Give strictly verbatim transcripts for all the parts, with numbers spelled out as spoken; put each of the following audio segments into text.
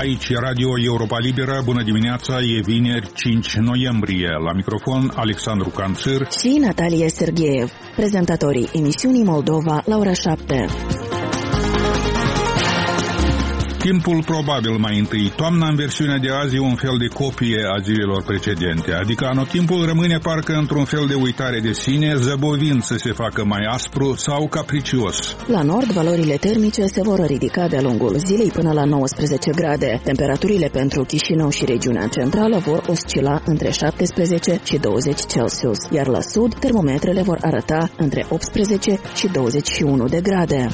Aici Radio Europa Liberă, bună dimineața, e vineri cinci noiembrie. La microfon Alexandru Canțir și Natalia Sergeev, prezentatorii emisiunii Moldova la ora șapte. Timpul probabil mai întâi. Toamna în versiunea de azi e un fel de copie a zilelor precedente, adică anotimpul rămâne parcă într-un fel de uitare de sine, zăbovind să se facă mai aspru sau capricios. La nord, valorile termice se vor ridica de-a lungul zilei până la nouăsprezece grade. Temperaturile pentru Chișinău și regiunea centrală vor oscila între șaptesprezece și douăzeci Celsius, iar la sud, termometrele vor arăta între optsprezece și douăzeci și unu de grade.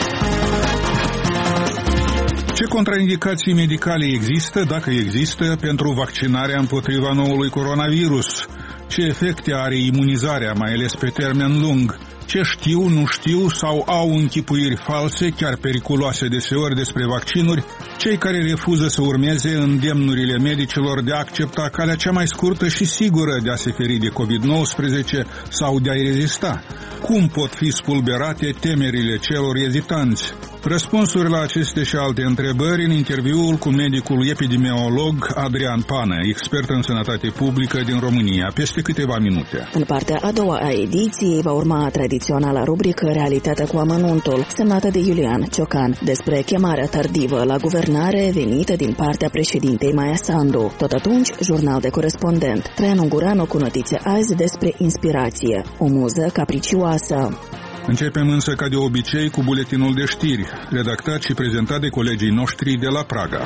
Ce contraindicații medicale există, dacă există, pentru vaccinarea împotriva noului coronavirus? Ce efecte are imunizarea, mai ales pe termen lung? Ce știu, nu știu sau au închipuiri false, chiar periculoase deseori despre vaccinuri, cei care refuză să urmeze îndemnurile medicilor de a accepta calea cea mai scurtă și sigură de a se feri de covid nouăsprezece sau de a-i rezista? Cum pot fi spulberate temerile celor ezitanți? Răspunsuri la aceste și alte întrebări în interviul cu medicul epidemiolog Adrian Pană, expert în sănătate publică din România, peste câteva minute. În partea a doua a ediției va urma tradiționala rubrică Realitatea cu amănuntul, semnată de Iulian Ciocan, despre chemarea tardivă la guvernare venită din partea președintei Maia Sandu. Tot atunci, jurnal de corespondent. Traian Ungureanu cu notițe azi despre inspirație, o muză capricioasă. Începem însă ca de obicei cu buletinul de știri, redactat și prezentat de colegii noștri de la Praga.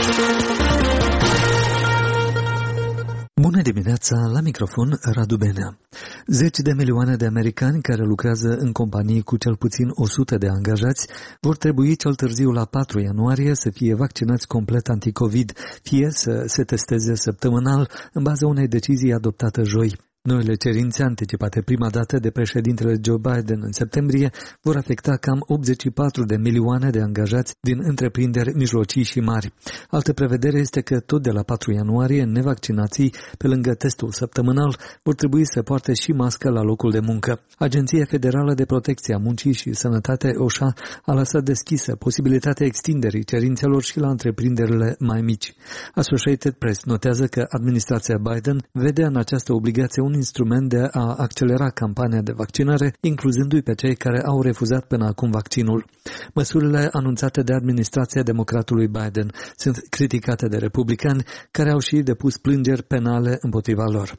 Bună dimineața, la microfon Radu Benea. Zeci de milioane de americani care lucrează în companii cu cel puțin o sută de angajați vor trebui cel târziu la patru ianuarie să fie vaccinați complet anticovid, fie să se testeze săptămânal în baza unei decizii adoptate joi. Noile cerințe anticipate prima dată de președintele Joe Biden în septembrie vor afecta cam optzeci și patru de milioane de angajați din întreprinderi mijlocii și mari. Altă prevedere este că tot de la patru ianuarie nevaccinații, pe lângă testul săptămânal, vor trebui să poarte și mască la locul de muncă. Agenția Federală de Protecție a Muncii și Sănătate O S H A a lăsat deschisă posibilitatea extinderii cerințelor și la întreprinderile mai mici. Associated Press notează că administrația Biden vede în această obligație un instrument de a accelera campania de vaccinare, incluzându-i pe cei care au refuzat până acum vaccinul. Măsurile anunțate de administrația democratului Biden sunt criticate de republicani, care au și depus plângeri penale împotriva lor.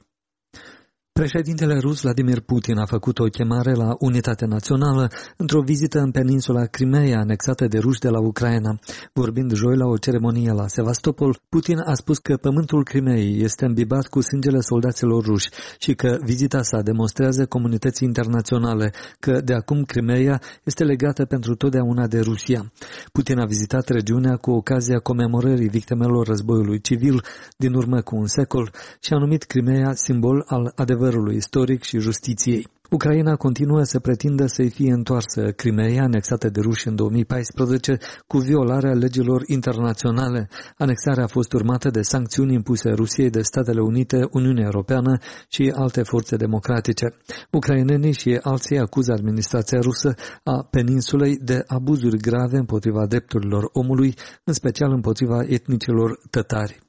Președintele rus Vladimir Putin a făcut o chemare la unitate națională într-o vizită în peninsula Crimeea anexată de ruși de la Ucraina. Vorbind joi la o ceremonie la Sevastopol, Putin a spus că pământul Crimeei este îmbibat cu sângele soldaților ruși și că vizita sa demonstrează comunității internaționale că de acum Crimeea este legată pentru totdeauna de Rusia. Putin a vizitat regiunea cu ocazia comemorării victimelor războiului civil din urmă cu un secol și a numit Crimeea simbol al adevărului istoric și justiției. Ucraina continuă să pretindă să-i fie întoarsă Crimeea, anexată de ruși în două mii paisprezece, cu violarea legilor internaționale. Anexarea a fost urmată de sancțiuni impuse Rusiei de Statele Unite, Uniunea Europeană și alte forțe democratice. Ucrainenii și alții acuză administrația rusă a peninsulei de abuzuri grave împotriva drepturilor omului, în special împotriva etnicilor tătari.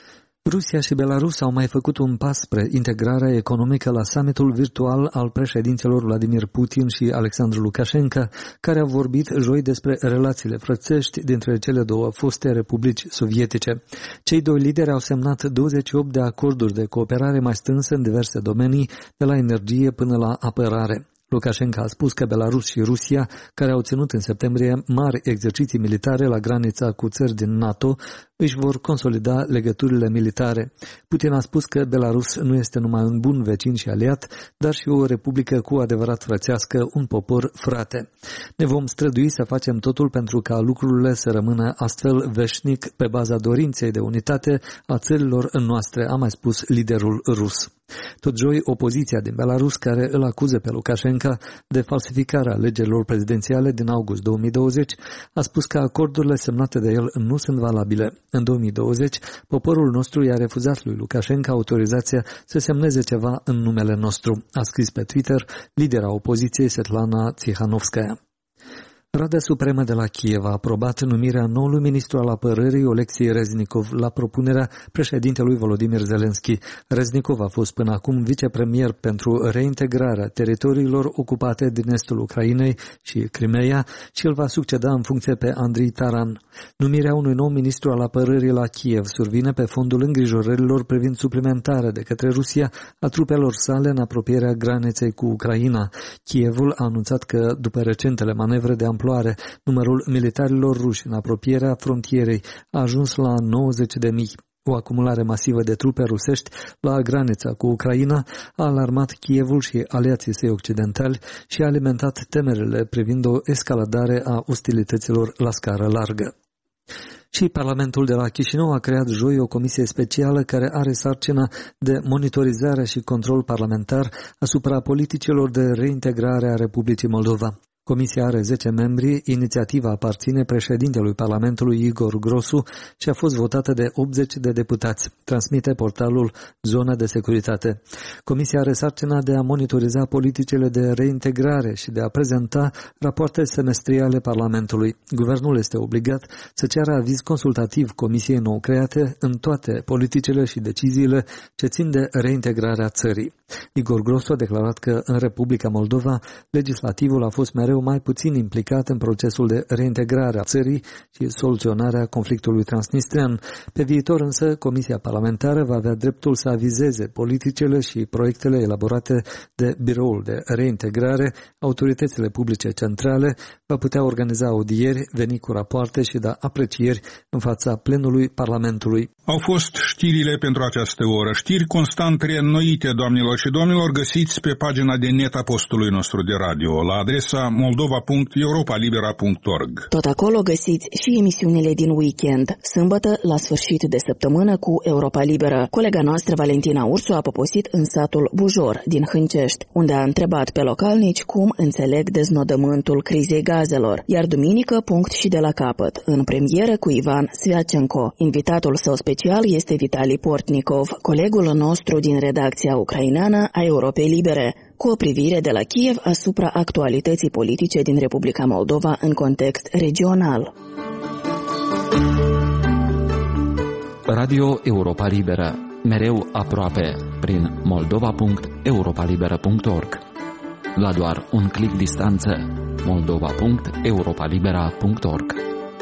Rusia și Belarus au mai făcut un pas spre integrarea economică la summitul virtual al președinților Vladimir Putin și Alexandru Lukashenko, care au vorbit joi despre relațiile frățești dintre cele două foste republici sovietice. Cei doi lideri au semnat douăzeci și opt de acorduri de cooperare mai strânsă în diverse domenii, de la energie până la apărare. Lukashenko a spus că Belarus și Rusia, care au ținut în septembrie mari exerciții militare la granița cu țări din NATO, își vor consolida legăturile militare. Putin a spus că Belarus nu este numai un bun vecin și aliat, dar și o republică cu adevărat frățească, un popor frate. Ne vom strădui să facem totul pentru ca lucrurile să rămână astfel veșnic pe baza dorinței de unitate a țărilor noastre, a mai spus liderul rus. Tot joi, opoziția din Belarus, care îl acuză pe Lukashenko de falsificarea alegerilor prezidențiale din august două mii douăzeci, a spus că acordurile semnate de el nu sunt valabile. În două mii douăzeci, poporul nostru i-a refuzat lui Lukashenko autorizația să semneze ceva în numele nostru, a scris pe Twitter lidera opoziției Svetlana Tsikhanovskaya. Rada Supremă de la Kiev a aprobat numirea noului ministru al apărării Oleksiy Reznikov la propunerea președintelui Volodymyr Zelensky. Reznikov a fost până acum vicepremier pentru reintegrarea teritoriilor ocupate din estul Ucrainei și Crimeea și îl va succeda în funcție pe Andrei Taran. Numirea unui nou ministru al apărării la Kiev survine pe fondul îngrijorărilor privind suplimentarea de către Rusia a trupelor sale în apropierea graniței cu Ucraina. Kievul a anunțat că, după recentele manevre de amploare, numărul militarilor ruși în apropierea frontierei a ajuns la nouăzeci de mii. O acumulare masivă de trupe rusești la granița cu Ucraina a alarmat Kievul și aliații săi occidentali și a alimentat temerile privind o escaladare a ostilităților la scară largă. Și Parlamentul de la Chișinău a creat joi o comisie specială care are sarcina de monitorizare și control parlamentar asupra politicilor de reintegrare a Republicii Moldova. Comisia are zece membri, inițiativa aparține președintelui Parlamentului Igor Grosu și a fost votată de optzeci de deputați, transmite portalul Zona de Securitate. Comisia are sarcina de a monitoriza politicile de reintegrare și de a prezenta rapoarte semestriale Parlamentului. Guvernul este obligat să ceară aviz consultativ Comisiei nou create în toate politicile și deciziile ce țin de reintegrarea țării. Igor Grosu a declarat că în Republica Moldova legislativul a fost mereu mai puțin implicat în procesul de reintegrare a țării și soluționarea conflictului transnistrean. Pe viitor însă, Comisia Parlamentară va avea dreptul să avizeze politicile și proiectele elaborate de Biroul de Reintegrare, autoritățile publice centrale, va putea organiza audieri, veni cu rapoarte și da aprecieri în fața plenului Parlamentului. Au fost știrile pentru această oră. Știri constant reînnoite, doamnelor și domnilor, găsiți pe pagina de net a postului nostru de radio, la adresa moldova punct europa libera punct org. Tot acolo găsiți și emisiunile din weekend, sâmbătă la sfârșit de săptămână cu Europa Liberă. Colega noastră Valentina Ursu a poposit în satul Bujor din Hâncești, unde a întrebat pe localnici cum înțeleg deznodământul crizei gazelor, iar duminică punct și de la capăt, în premieră cu Ivan Sviacenko. Invitatul său special este Vitali Portnikov, colegul nostru din redacția ucraineană a Europei Libere, cu o privire de la Kiev asupra actualității politice din Republica Moldova în context regional. Radio Europa Liberă, mereu aproape, prin moldova punct europa libera punct org. La doar un clic distanță, moldova punct europa libera punct org.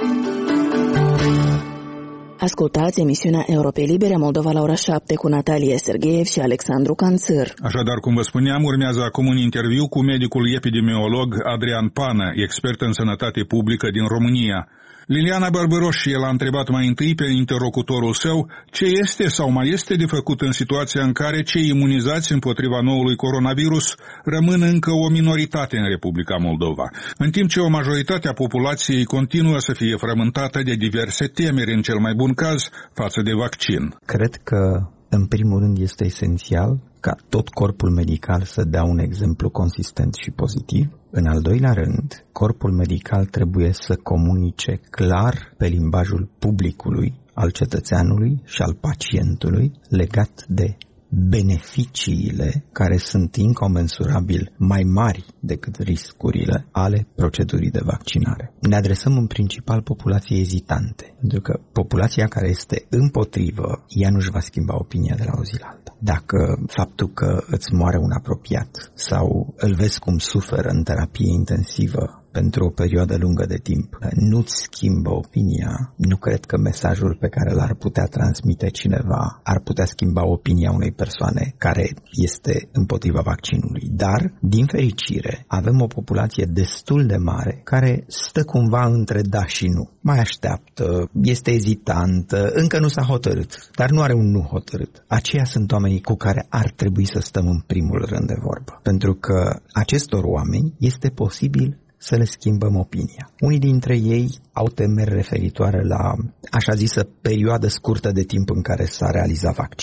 Ascultați emisiunea Europei Libere Moldova la ora șapte cu Natalia Sergeev și Alexandru Canțăr. Așadar, cum vă spuneam, urmează acum un interviu cu medicul epidemiolog Adrian Pană, expert în sănătate publică din România. Liliana Bărbăroșie l-a întrebat mai întâi pe interlocutorul său ce este sau mai este de făcut în situația în care cei imunizați împotriva noului coronavirus rămân încă o minoritate în Republica Moldova, în timp ce o majoritate a populației continuă să fie frământată de diverse temeri, în cel mai bun caz, față de vaccin. Cred că, în primul rând, este esențial ca tot corpul medical să dea un exemplu consistent și pozitiv. În al doilea rând, corpul medical trebuie să comunice clar pe limbajul publicului, al cetățeanului și al pacientului legat de beneficiile care sunt incomensurabil mai mari decât riscurile ale procedurii de vaccinare. Ne adresăm în principal populației ezitante, pentru că populația care este împotrivă, ea nu-și va schimba opinia de la o zi la alta. Dacă faptul că îți moare un apropiat sau îl vezi cum suferă în terapie intensivă pentru o perioadă lungă de timp nu-ți schimbă opinia, nu cred că mesajul pe care l-ar putea transmite cineva ar putea schimba opinia unei persoane care este împotriva vaccinului. Dar, din fericire, avem o populație destul de mare care stă cumva între da și nu. Mai așteaptă, este ezitantă, încă nu s-a hotărât, dar nu are un nu hotărât. Aceia sunt oamenii cu care ar trebui să stăm în primul rând de vorbă. Pentru că acestor oameni este posibil să le schimbăm opinia. Unii dintre ei au temeri referitoare la, așa zisă, perioadă scurtă de timp în care s-a realizat vaccinul.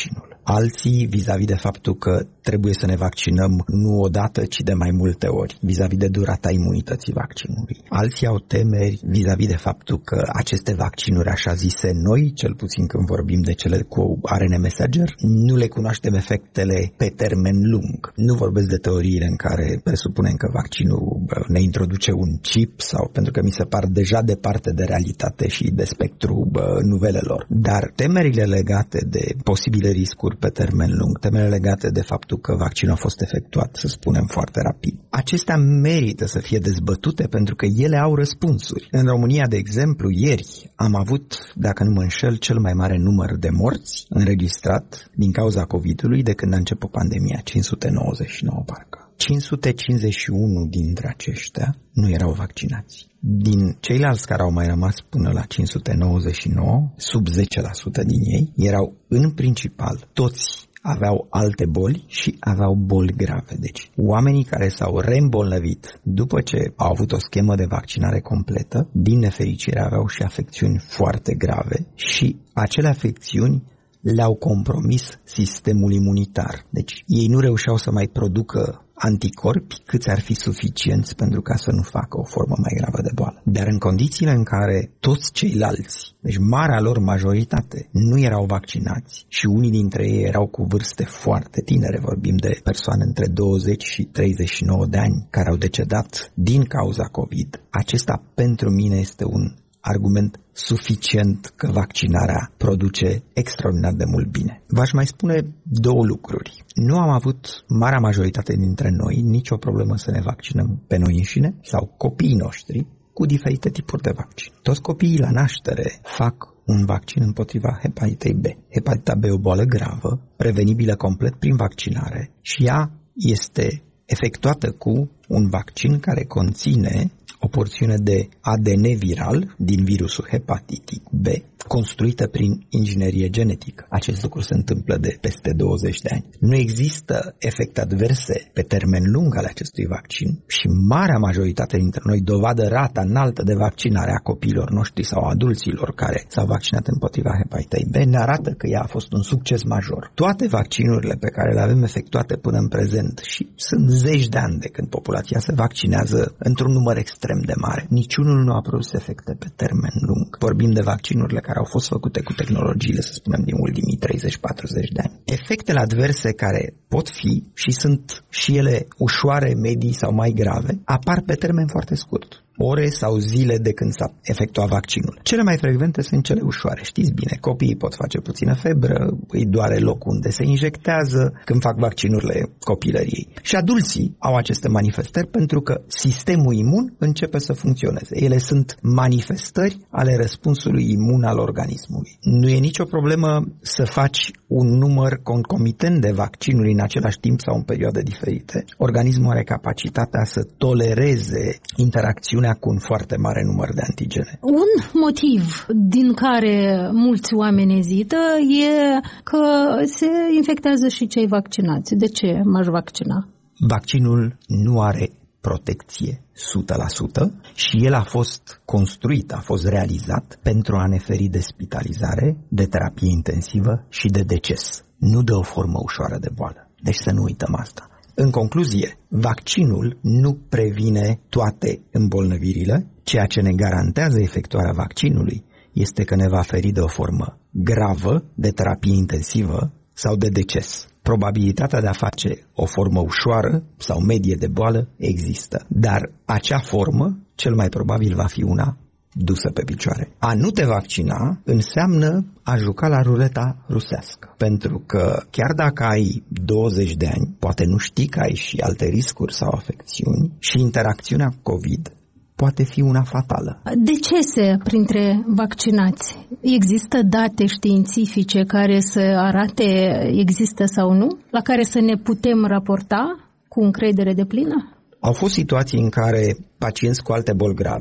alții vis-a-vis de faptul că trebuie să ne vaccinăm nu odată, ci de mai multe ori, vis-a-vis de durata imunității vaccinului. Alții au temeri vis-a-vis de faptul că aceste vaccinuri, așa zise noi, cel puțin când vorbim de cele cu R N A messenger, nu le cunoaștem efectele pe termen lung. Nu vorbesc de teoriile în care presupunem că vaccinul ne introduce un chip, sau pentru că mi se par deja departe de realitate și de spectru nuvelelor. Dar temerile legate de posibile riscuri pe termen lung, temerile legate de faptul că vaccinul a fost efectuat, să spunem, foarte rapid, acestea merită să fie dezbătute pentru că ele au răspunsuri. În România, de exemplu, ieri am avut, dacă nu mă înșel, cel mai mare număr de morți înregistrat din cauza COVID-ului de când a început pandemia, cinci sute nouăzeci și nouă parcă. cinci sute cincizeci și unu dintre aceștia nu erau vaccinați. Din ceilalți care au mai rămas până la cinci sute nouăzeci și nouă, sub zece la sută din ei erau în principal toți aveau alte boli și aveau boli grave. Deci oamenii care s-au reîmbolnăvit după ce au avut o schemă de vaccinare completă, din nefericire aveau și afecțiuni foarte grave și acele afecțiuni le-au compromis sistemul imunitar. Deci ei nu reușeau să mai producă anticorpi câți ar fi suficienți pentru ca să nu facă o formă mai gravă de boală. Dar în condițiile în care toți ceilalți, deci marea lor majoritate, nu erau vaccinați și unii dintre ei erau cu vârste foarte tinere, vorbim de persoane între douăzeci și treizeci și nouă de ani care au decedat din cauza COVID, acesta pentru mine este un argument suficient că vaccinarea produce extraordinar de mult bine. V-aș mai spune două lucruri. Nu am avut, marea majoritate dintre noi, nicio problemă să ne vaccinăm pe noi înșine sau copiii noștri cu diferite tipuri de vaccin. Toți copiii la naștere fac un vaccin împotriva hepatitei B. Hepatita B e o boală gravă, prevenibilă complet prin vaccinare și ea este efectuată cu un vaccin care conține o porțiune de A D N viral din virusul hepatitic B, construită prin inginerie genetică. Acest lucru se întâmplă de peste douăzeci de ani. Nu există efecte adverse pe termen lung ale acestui vaccin și marea majoritate dintre noi, dovadă rata înaltă de vaccinare a copiilor noștri sau a adulților care s-au vaccinat împotriva hepatitei B, ne arată că ea a fost un succes major. Toate vaccinurile pe care le avem efectuate până în prezent, și sunt zeci de ani de când populația se vaccinează într-un număr extrem de mare, niciunul nu a produs efecte pe termen lung. Vorbim de vaccinurile care au fost făcute cu tehnologiile, să spunem, din ultimii treizeci patruzeci de ani. Efectele adverse care pot fi și sunt și ele ușoare, medii sau mai grave, apar pe termen foarte scurt. Ore sau zile de când s-a efectuat vaccinul. Cele mai frecvente sunt cele ușoare. Știți bine, copiii pot face puțină febră, îi doare locul unde se injectează când fac vaccinurile copilăriei. Și adulții au aceste manifestări pentru că sistemul imun începe să funcționeze. Ele sunt manifestări ale răspunsului imun al organismului. Nu e nicio problemă să faci un număr concomitent de vaccinuri în același timp sau în perioade diferite. Organismul are capacitatea să tolereze interacțiunea cu un foarte mare număr de antigene. Un motiv din care mulți oameni ezită e că se infectează și cei vaccinați. De ce m-aș vaccina? Vaccinul nu are protecție o sută la sută și el a fost construit, a fost realizat pentru a ne feri de spitalizare, de terapie intensivă și de deces. Nu de o formă ușoară de boală. Deci să nu uităm asta. În concluzie, vaccinul nu previne toate îmbolnăvirile, ceea ce ne garantează efectuarea vaccinului este că ne va feri de o formă gravă, de terapie intensivă sau de deces. Probabilitatea de a face o formă ușoară sau medie de boală există, dar acea formă cel mai probabil va fi una dusă pe picioare. A nu te vaccina înseamnă a juca la ruleta rusească, pentru că chiar dacă ai douăzeci de ani, poate nu știi că ai și alte riscuri sau afecțiuni și interacțiunea cu COVID poate fi una fatală. Decese printre vaccinați. Există date științifice care să arate există sau nu, la care să ne putem raporta cu încredere deplină? Au fost situații în care pacienți cu alte boli grave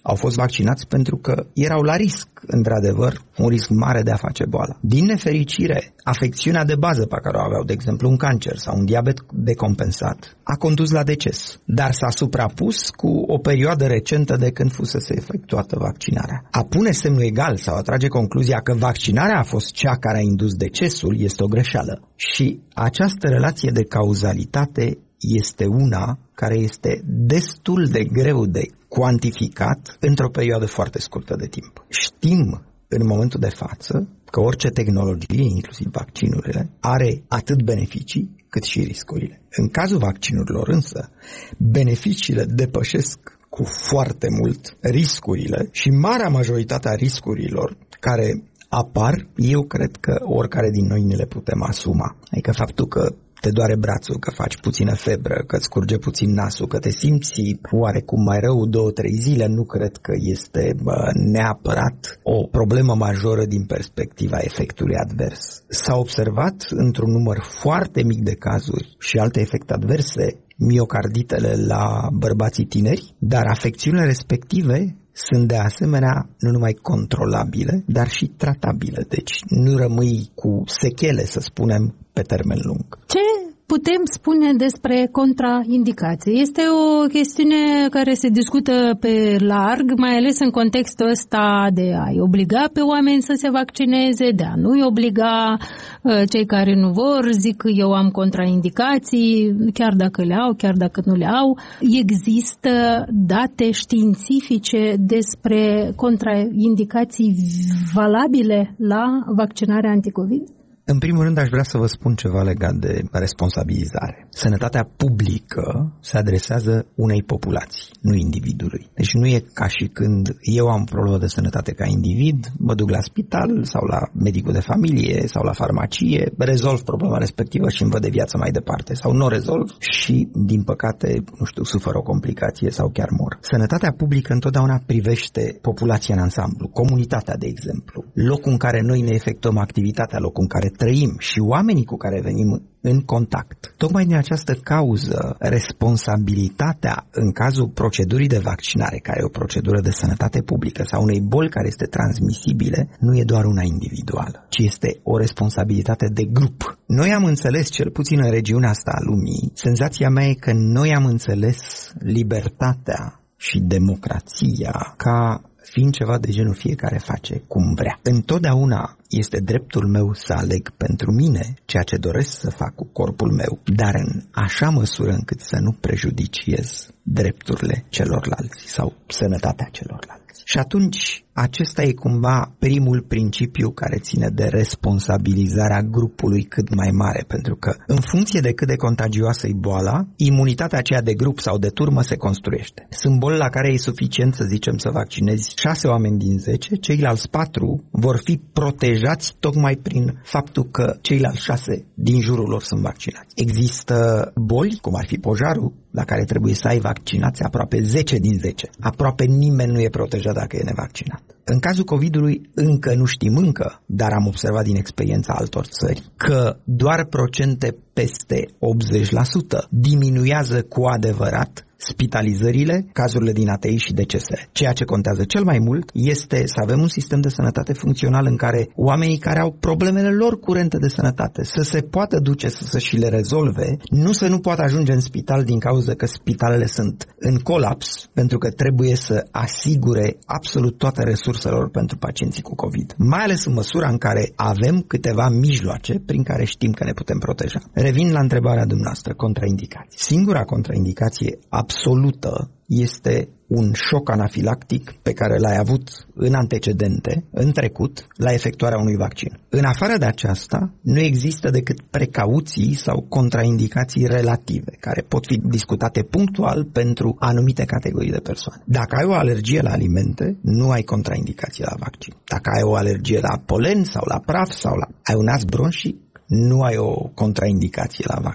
au fost vaccinați pentru că erau la risc, într-adevăr, un risc mare de a face boala. Din nefericire, afecțiunea de bază pe care o aveau, de exemplu un cancer sau un diabet decompensat, a condus la deces, dar s-a suprapus cu o perioadă recentă de când fusese efectuată vaccinarea. A pune semnul egal sau a trage concluzia că vaccinarea a fost cea care a indus decesul este o greșeală. Și această relație de cauzalitate este una care este destul de greu de cuantificat într-o perioadă foarte scurtă de timp. Știm în momentul de față că orice tehnologie, inclusiv vaccinurile, are atât beneficii cât și riscurile. În cazul vaccinurilor însă, beneficiile depășesc cu foarte mult riscurile și marea majoritate a riscurilor care apar, eu cred că oricare din noi ne le putem asuma. Adică faptul că te doare brațul, că faci puțină febră, că îți curge puțin nasul, că te simți oarecum mai rău două, trei zile, nu cred că este bă, neapărat o problemă majoră din perspectiva efectului advers. S-a observat într-un număr foarte mic de cazuri și alte efecte adverse, miocarditele la bărbații tineri, dar afecțiunile respective sunt de asemenea nu numai controlabile, dar și tratabile. Deci nu rămâi cu sechele, să spunem, pe termen lung. Ce putem spune despre contraindicații? Este o chestiune care se discută pe larg, mai ales în contextul ăsta de a-i obliga pe oameni să se vaccineze, de a nu-i obliga. Cei care nu vor zic că eu am contraindicații, chiar dacă le au, chiar dacă nu le au. Există date științifice despre contraindicații valabile la vaccinarea anticovid? În primul rând aș vrea să vă spun ceva legat de responsabilizare. Sănătatea publică se adresează unei populații, nu individului. Deci nu e ca și când eu am o problemă de sănătate ca individ, mă duc la spital sau la medicul de familie sau la farmacie, rezolv problema respectivă și îmi văd de viață mai departe. Sau nu o rezolv și, din păcate, nu știu, sufer o complicație sau chiar mor. Sănătatea publică întotdeauna privește populația în ansamblu, comunitatea, de exemplu, locul în care noi ne efectuăm activitatea, locul în care trăim și oamenii cu care venim în contact. Tocmai din această cauză, responsabilitatea în cazul procedurii de vaccinare, care e o procedură de sănătate publică, sau unei boli care este transmisibile, nu e doar una individuală, ci este o responsabilitate de grup. Noi am înțeles, cel puțin în regiunea asta a lumii, senzația mea e că noi am înțeles libertatea și democrația ca fiind ceva de genul fiecare face cum vrea. Întotdeauna este dreptul meu să aleg pentru mine ceea ce doresc să fac cu corpul meu, dar în așa măsură încât să nu prejudiciez drepturile celorlalți sau sănătatea celorlalți. Și atunci, acesta e cumva primul principiu care ține de responsabilizarea grupului cât mai mare, pentru că în funcție de cât de contagioasă e boala, imunitatea aceea de grup sau de turmă se construiește. Sunt boli la care e suficient, să zicem, să vaccinezi șase oameni din zece, ceilalți patru vor fi protejați tocmai prin faptul că ceilalți șase din jurul lor sunt vaccinați. Există boli, cum ar fi pojarul, la care trebuie să ai vaccinați aproape zece din zece. Aproape nimeni nu e protejat dacă e nevaccinat. În cazul COVID-ului încă nu știm încă, dar am observat din experiența altor țări că doar procente peste optzeci la sută diminuează cu adevărat spitalizările, cazurile din A T I și decese. Ceea ce contează cel mai mult este să avem un sistem de sănătate funcțional în care oamenii care au problemele lor curente de sănătate să se poată duce să, să și le rezolve, nu să nu poată ajunge în spital din cauza că spitalele sunt în colaps, pentru că trebuie să asigure absolut toate resurselor pentru pacienții cu COVID. Mai ales în măsura în care avem câteva mijloace prin care știm că ne putem proteja. Revin la întrebarea dumneavoastră, contraindicații. Singura contraindicație absolută este un șoc anafilactic pe care l-ai avut în antecedente, în trecut, la efectuarea unui vaccin. În afară de aceasta, nu există decât precauții sau contraindicații relative, care pot fi discutate punctual pentru anumite categorii de persoane. Dacă ai o alergie la alimente, nu ai contraindicații la vaccin. Dacă ai o alergie la polen sau la praf sau la ai un as bronșic, nu ai o contraindicație la vaccin.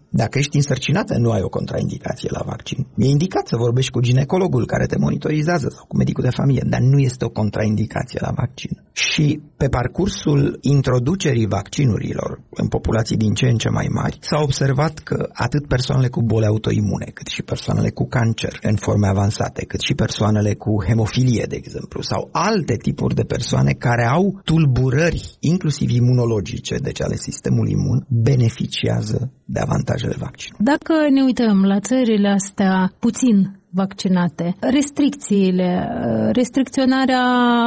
Dacă ești însărcinată, nu ai o contraindicație la vaccin. E indicat să vorbești cu ginecologul care te monitorizează sau cu medicul de familie, dar nu este o contraindicație la vaccin. Și pe parcursul introducerii vaccinurilor în populații din ce în ce mai mari, s-a observat că atât persoanele cu boli autoimune, cât și persoanele cu cancer în forme avansate, cât și persoanele cu hemofilie, de exemplu, sau alte tipuri de persoane care au tulburări, inclusiv imunologice, deci ale sistemului imun, beneficiază de avantajele vaccinului. Dacă ne uităm la țările astea puțin vaccinate, restricțiile, restricționarea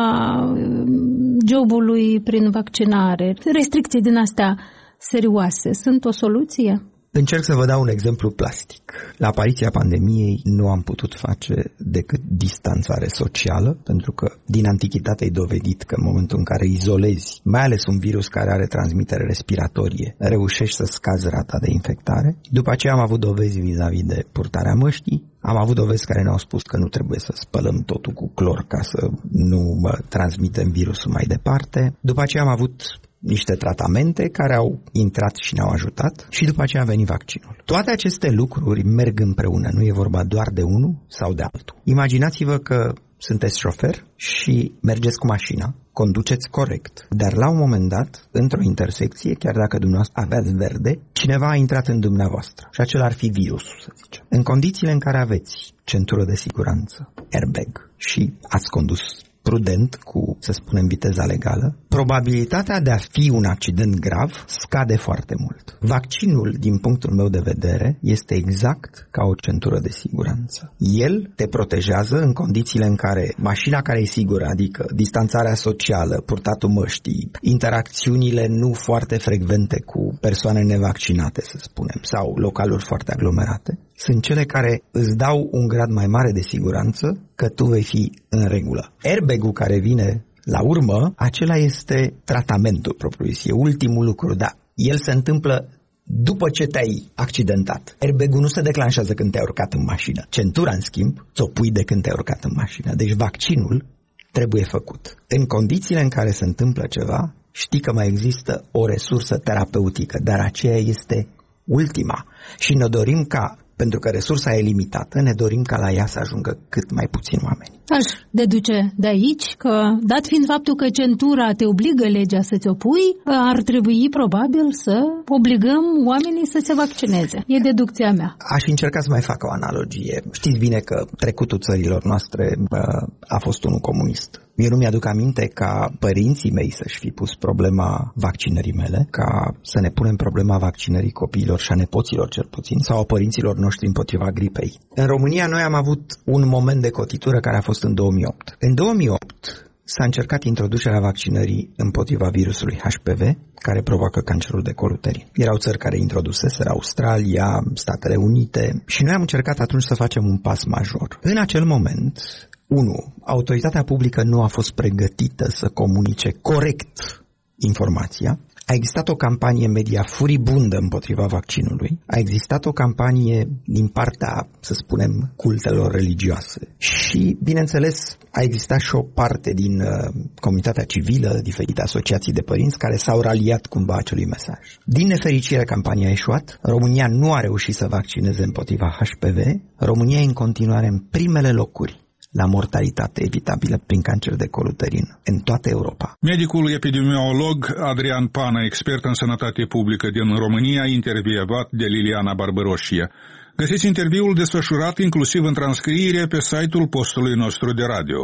jobului prin vaccinare, restricții din astea serioase, sunt o soluție? Încerc să vă dau un exemplu plastic. La apariția pandemiei nu am putut face decât distanțare socială, pentru că din antichitate e dovedit că în momentul în care izolezi, mai ales un virus care are transmitere respiratorie, reușești să scazi rata de infectare. După aceea am avut dovezi vis-a-vis de purtarea măștii, am avut dovezi care ne-au spus că nu trebuie să spălăm totul cu clor ca să nu transmitem virusul mai departe. După aceea am avut niște tratamente care au intrat și ne-au ajutat și după aceea a venit vaccinul. Toate aceste lucruri merg împreună, nu e vorba doar de unul sau de altul. Imaginați-vă că sunteți șofer și mergeți cu mașina, conduceți corect, dar la un moment dat, într-o intersecție, chiar dacă dumneavoastră aveați verde, cineva a intrat în dumneavoastră și acela ar fi virusul, să zicem. În condițiile în care aveți centură de siguranță, airbag și ați condus prudent, cu, să spunem, viteza legală, probabilitatea de a fi un accident grav scade foarte mult. Vaccinul, din punctul meu de vedere, este exact ca o centură de siguranță. El te protejează în condițiile în care mașina care e sigură, adică distanțarea socială, purtatul măștii, interacțiunile nu foarte frecvente cu persoane nevaccinate, să spunem, sau localuri foarte aglomerate, sunt cele care îți dau un grad mai mare de siguranță că tu vei fi în regulă. Airbag-ul care vine la urmă, acela este tratamentul propriu-zis, e ultimul lucru, dar el se întâmplă după ce te-ai accidentat. Airbag-ul nu se declanșează când te-ai urcat în mașină. Centura, în schimb, ți-o pui de când te-ai urcat în mașină. Deci vaccinul trebuie făcut. În condițiile în care se întâmplă ceva, știi că mai există o resursă terapeutică, dar aceea este ultima. Și ne dorim ca, pentru că resursa e limitată, ne dorim ca la ea să ajungă cât mai puțini oameni. Aș deduce de aici că, dat fiind faptul că centura te obligă legea să ți-o pui, ar trebui probabil să obligăm oamenii să se vaccineze. E deducția mea. Aș încerca să mai fac o analogie. Știți bine că trecutul țărilor noastre a fost unul comunist. Eu nu mi-aduc aminte ca părinții mei să-și fi pus problema vaccinării mele, ca să ne punem problema vaccinării copiilor și a nepoților cel puțin, sau a părinților noștri împotriva gripei. În România noi am avut un moment de cotitură care a fost în două mii opt. În două mii opt s-a încercat introducerea vaccinării împotriva virusului H P V, care provoacă cancerul de col uterin. Erau țări care introduseseră, Australia, Statele Unite, și noi am încercat atunci să facem un pas major. În acel moment, unu, autoritatea publică nu a fost pregătită să comunice corect informația. A existat o campanie media furibundă împotriva vaccinului. A existat o campanie din partea, să spunem, cultelor religioase. Și, bineînțeles, a existat și o parte din uh, comunitatea civilă, diferite asociații de părinți, care s-au raliat cumva acelui mesaj. Din nefericire, campania a eșuat. România nu a reușit să vaccineze împotriva H P V. România e în continuare în primele locuri la mortalitate evitabilă prin cancer de col uterin în toată Europa. Medicul epidemiolog Adrian Pana, expert în sănătate publică din România, intervievat de Liliana Barbăroșie. Găsiți interviul desfășurat inclusiv în transcriere pe site-ul postului nostru de radio.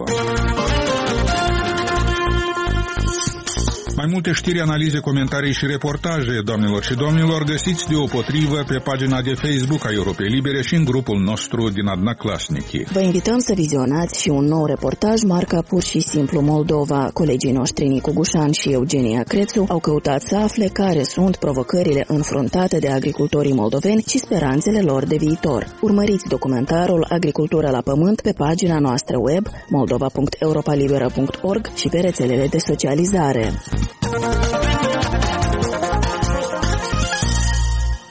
Mai multe știri, analize, comentarii și reportaje, doamnelor și domnilor, găsiți deopotrivă pe pagina de Facebook a Europei Libere și în grupul nostru din Adnaclasnici. Vă invităm să vizionați și un nou reportaj marca Pur și Simplu Moldova. Colegii noștri Nicu Gușan și Eugenia Crețu au căutat să afle care sunt provocările înfruntate de agricultorii moldoveni și speranțele lor de viitor. Urmăriți documentarul Agricultura la Pământ pe pagina noastră web moldova punct europalibera punct org și pe rețelele de socializare.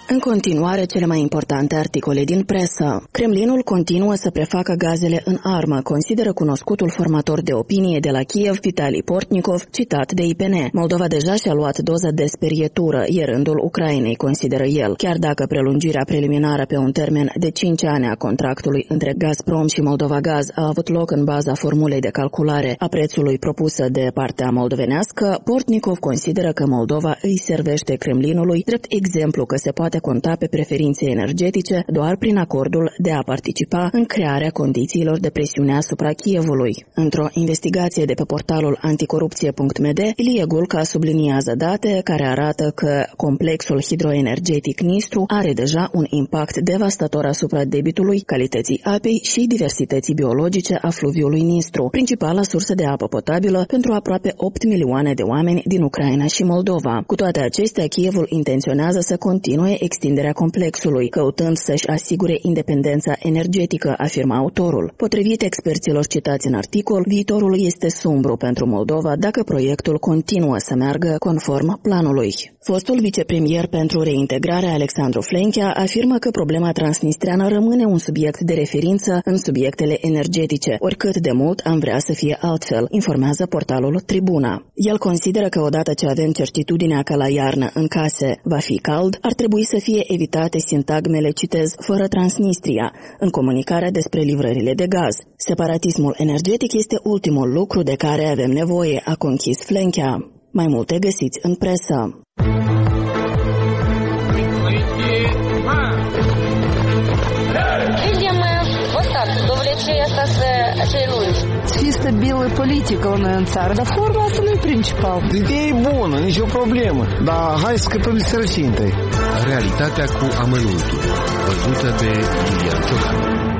În continuare, cele mai importante articole din presă. Kremlinul continuă să prefacă gazele în armă, consideră cunoscutul formator de opinie de la Kiev, Vitali Portnikov, citat de I P N. Moldova deja și-a luat doza de sperietură, e rândul Ucrainei, consideră el. Chiar dacă prelungirea preliminară pe un termen de cinci ani a contractului între Gazprom și Moldova Gaz a avut loc în baza formulei de calculare a prețului propusă de partea moldovenească, Portnikov consideră că Moldova îi servește Kremlinului drept exemplu că se poate conta pe preferințe energetice doar prin acordul de a participa în crearea condițiilor de presiune asupra Kievului. Într-o investigație de pe portalul anticorupție punct m d, Ilie Gulca subliniază date care arată că complexul hidroenergetic Nistru are deja un impact devastator asupra debitului, calității apei și diversității biologice a fluviului Nistru, principala sursă de apă potabilă pentru aproape opt milioane de oameni din Ucraina și Moldova. Cu toate acestea, Kievul intenționează să continue extinderea complexului, căutând să-și asigure independența energetică, afirma autorul. Potrivit experților citați în articol, viitorul este sumbru pentru Moldova dacă proiectul continuă să meargă conform planului. Fostul vicepremier pentru reintegrare, Alexandru Flenchea, afirmă că problema transnistreană rămâne un subiect de referință în subiectele energetice, oricât de mult am vrea să fie altfel, informează portalul Tribuna. El consideră că odată ce avem certitudinea că la iarnă în case va fi cald, ar trebui să fie evitate sintagmele, citez, fără Transnistria, în comunicarea despre livrările de gaz. Separatismul energetic este ultimul lucru de care avem nevoie, a conchis Flenchea. Mai multe găsiți în presă. Fi stabilă politică în țară, dar forma asta nu e principal. Ideea e bună, nicio problemă, dar hai să scăpăm de sărăcie întâi. Realitatea cu amănuntul, văzută de Iulian Ciocan.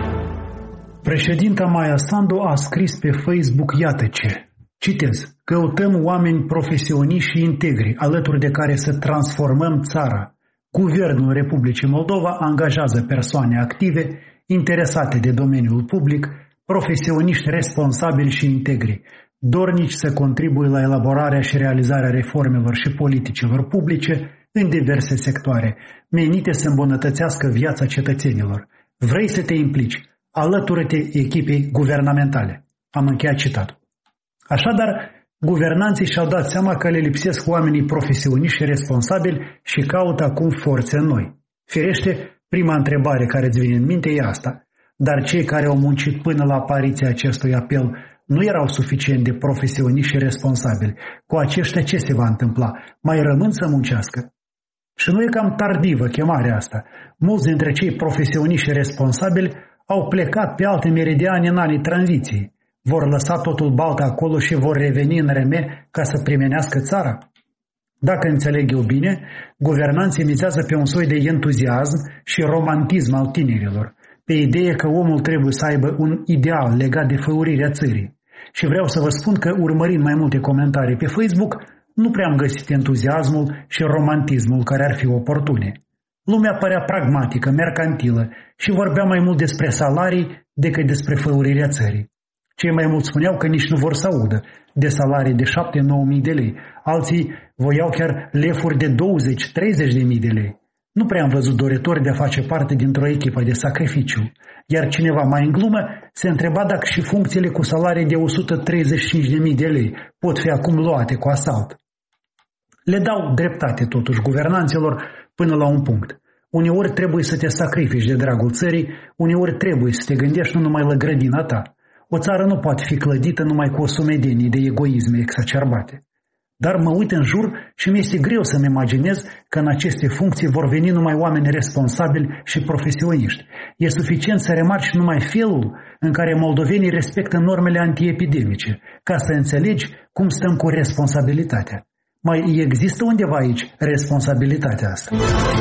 Președinta Maia Sandu a scris pe Facebook iată ce. Citez. Căutăm oameni profesioniști și integri, alături de care să transformăm țara. Guvernul Republicii Moldova angajează persoane active, interesate de domeniul public, profesioniști responsabili și integri, dornici să contribuie la elaborarea și realizarea reformelor și politicilor publice în diverse sectoare, menite să îmbunătățească viața cetățenilor. Vrei să te implici? Alătură-te echipei guvernamentale. Am încheiat citatul. Așadar, guvernanții și-au dat seama că le lipsesc oamenii profesioniști și responsabili și caută acum forțe noi. Firește, prima întrebare care îți vine în minte e asta. Dar cei care au muncit până la apariția acestui apel nu erau suficient de profesioniști și responsabili. Cu aceștia ce se va întâmpla? Mai rămân să muncească? Și nu e cam tardivă chemarea asta. Mulți dintre cei profesioniști și responsabili au plecat pe alte meridiane în anii tranziției. Vor lăsa totul balt acolo și vor reveni în reme ca să primenească țara? Dacă înțeleg eu bine, guvernanții mizează pe un soi de entuziasm și romantism al tinerilor, pe ideea că omul trebuie să aibă un ideal legat de făurirea țării. Și vreau să vă spun că, urmărind mai multe comentarii pe Facebook, nu prea am găsit entuziasmul și romantismul care ar fi oportune. Lumea părea pragmatică, mercantilă și vorbea mai mult despre salarii decât despre făurirea țării. Cei mai mulți spuneau că nici nu vor să audă de salarii de șapte-nouă mii de lei. Alții voiau chiar lefuri de douăzeci-treizeci de mii de lei. Nu prea am văzut doritori de a face parte dintr-o echipă de sacrificiu, iar cineva mai în glumă se întreba dacă și funcțiile cu salarii de o sută treizeci și cinci de mii de lei pot fi acum luate cu asalt. Le dau dreptate totuși guvernanților până la un punct. Uneori trebuie să te sacrifici de dragul țării, uneori trebuie să te gândești nu numai la grădina ta. O țară nu poate fi clădită numai cu o sumedenie de egoisme exacerbate. Dar mă uit în jur și mi-este greu să-mi imaginez că în aceste funcții vor veni numai oameni responsabili și profesioniști. E suficient să remarci numai felul în care moldovenii respectă normele antiepidemice, ca să înțelegi cum stăm cu responsabilitatea. Mai există undeva aici responsabilitatea asta?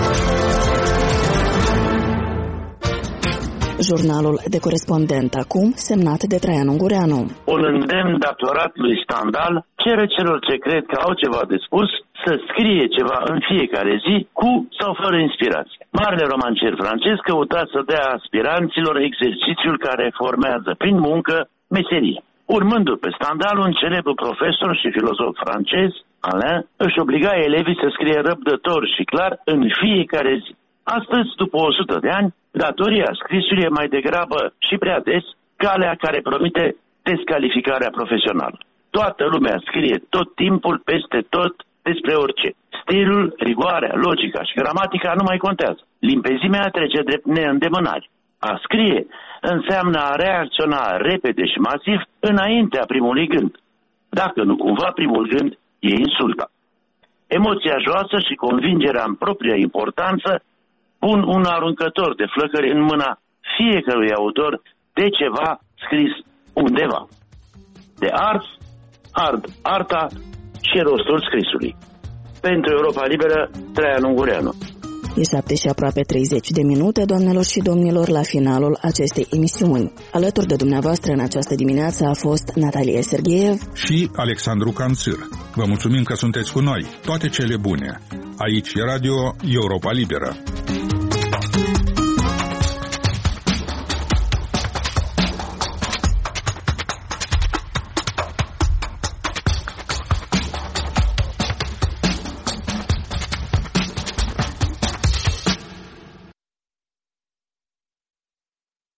Jurnalul de corespondent acum, semnat de Traian Ungureanu. Un îndemn datorat lui Stendhal cere celor ce cred că au ceva de spus să scrie ceva în fiecare zi, cu sau fără inspirație. Marele romancier francez căuta să dea aspiranților exercițiul care formează prin muncă meserie. Urmându-l pe Stendhal, un celebru profesor și filozof francez, Alain, își obliga elevii să scrie răbdător și clar în fiecare zi. Astăzi, după o sută de ani, datoria scrisului e mai degrabă și prea des calea care promite descalificarea profesională. Toată lumea scrie tot timpul, peste tot, despre orice. Stilul, rigoarea, logica și gramatica nu mai contează. Limpezimea trece drept neîndemânare. A scrie înseamnă a reacționa repede și masiv înaintea primului gând. Dacă nu cumva primul gând e insulta. Emoția joasă și convingerea în propria importanță pun un aruncător de flăcări în mâna fiecărui autor de ceva scris undeva. De ars, ard arta și rostul scrisului. Pentru Europa Liberă, Traian Ungureanu. E șapte și aproape treizeci de minute, doamnelor și domnilor, la finalul acestei emisiuni. Alături de dumneavoastră în această dimineață a fost Natalia Sergeev și Alexandru Canțir. Vă mulțumim că sunteți cu noi. Toate cele bune. Aici e Radio Europa Liberă.